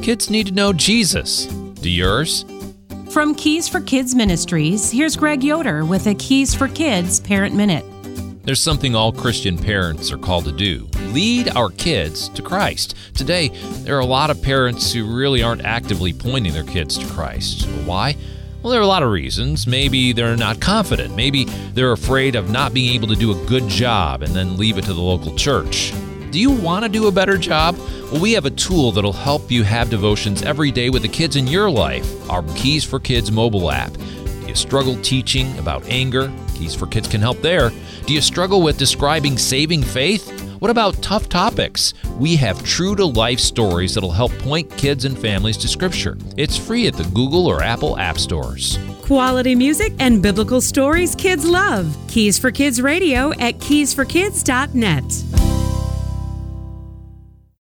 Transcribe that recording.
Kids need to know Jesus. Do yours? From Keys for Kids Ministries, here's Greg Yoder with a Keys for Kids Parent Minute. There's something all Christian parents are called to do: lead our kids to Christ. Today, there are a lot of parents who really aren't actively pointing their kids to Christ. Why? Well, there are a lot of reasons. Maybe they're not confident. Maybe they're afraid of not being able to do a good job and then leave it to the local church. Do you want to do a better job? Well, we have a tool that'll help you have devotions every day with the kids in your life, our Keys for Kids mobile app. Do you struggle teaching about anger? Keys for Kids can help there. Do you struggle with describing saving faith? What about tough topics? We have true-to-life stories that'll help point kids and families to Scripture. It's free at the Google or Apple app stores. Quality music and biblical stories kids love. Keys for Kids Radio at keysforkids.net.